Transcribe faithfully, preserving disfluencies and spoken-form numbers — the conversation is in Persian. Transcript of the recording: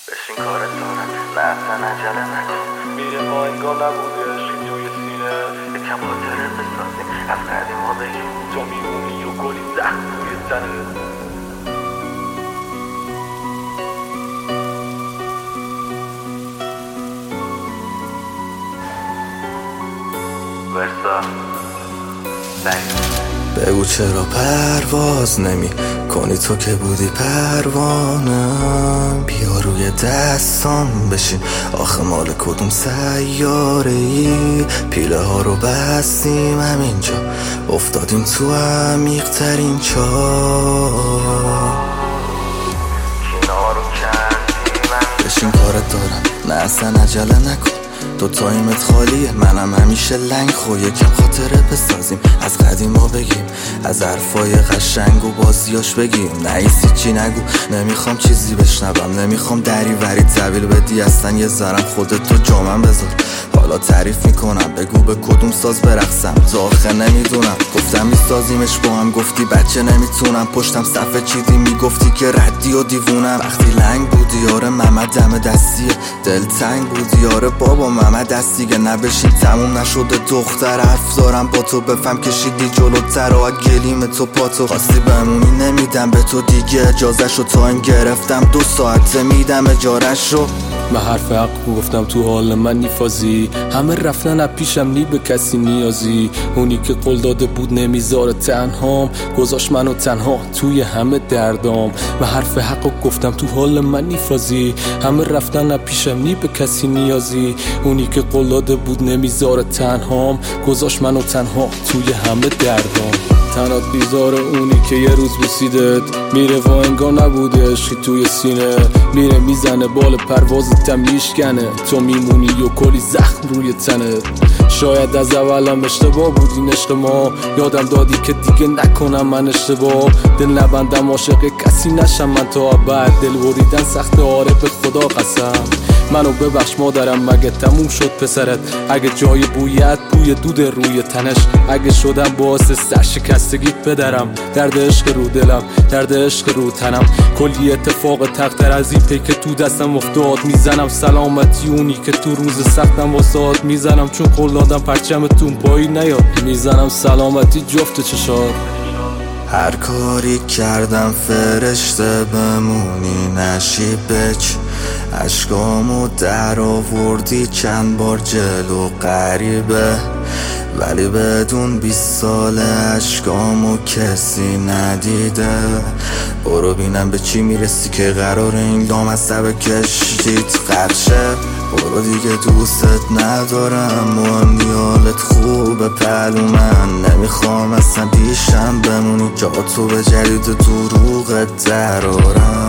بشین کارت دارم نه اصلا عجله نکن میره ما انگار نبوده عشقی توی سینه یکم خاطره بسازیم از قدیما بگیم تو میمونی و کلی زخم توی تنه ورسا بگو چرا پرواز نمی کنی تو که بودی پروانم بیا روی دستام بشین آخه مال کدوم سیاره ای پیله ها رو بستیم همینجا افتادیم تو عمیق ترین چاه بشین کارت دارم نه اصلا عجله نکن تو تایمت خالیه منم همیشه لنگ خو یکم خاطره بسازیم از قدیما بگیم از حرفای قشنگ و بازیاش بگیم نایسی چی نگو نمیخوام چیزی بشنوم نمیخوام دری وری طویل بدی اصلا یه ذرم خودت تو جامم بذار حالا تعریف میکنم بگو به کدوم ساز برقصم تا آخه نمیدونم گفتم میسازیمش با هم گفتی بچه نمیتونم پشتم صفحه چیدی میگفتی که ردی و دیوونم وقتی لنگ بودی آره محمد دم دستیه دل تنگ بودی آره بابا محمد دست دیگه نبشین تموم نشده دختر حرف دارم با تو بفهم کشیدی جلوتر و گلیم تو پاتو خواستی بمونی نمیدم به تو دیگه اجازهشو تایم گرفتم دو ساعته میدم اجارهشو من حرف حق گفتم تو حال من نیفازی همه رفتن از پیشم نی به کسی نیازی اونی که قول داده بود نمیذاره تنهام گذاشت منو تنها توی همه دردام من حرف حق گفتم تو حال من نیفازی همه رفتن از پیشم نی به کسی نیازی اونی که قول داده بود نمیذاره تنهام گذاشت منو تنها توی همه دردام تنات بیزار اونی که یه روز بوسیدت میره و انگار نبوده عشقی توی سینه میره میزنه بال پروازتم میشکنه تو میمونی و کلی زخم روی تنت شاید از اولم اشتباه بود این عشق ما یادم دادی که دیگه نکنم من اشتباه دل نبندم عاشق کسی نشم من تا ابد دل بریدن سخت آره به خدا قسم منو ببخش مادرم مگه تموم شد پسرت اگه جای بویت بوی دود روی تنش اگه شدم باعث سرشکستگیت بدرم درد عشق رو دلم درد عشق رو تنم کلی اتفاق تقدر از این پی که تو دستم افتاد میزنم سلامتی اونی که تو روز سختم واسات میزنم چون قول دادم پرچمتون پایی نیاد میزنم سلامتی جفت چشات هر کاری کردم فرشته بمونی نشی بچ عشقامو در آوردی چند بار جلو غریبه ولی بدون بیست سال عشقامو کسی ندیده برو بینم به چی میرسی که قرار این دام از سب کشتیت قرشه برو دیگه دوستت ندارم مهم حالت خوبه پلو من نمیخوام اصلا پیشم بمونی جا تو به جدید دروغت درارم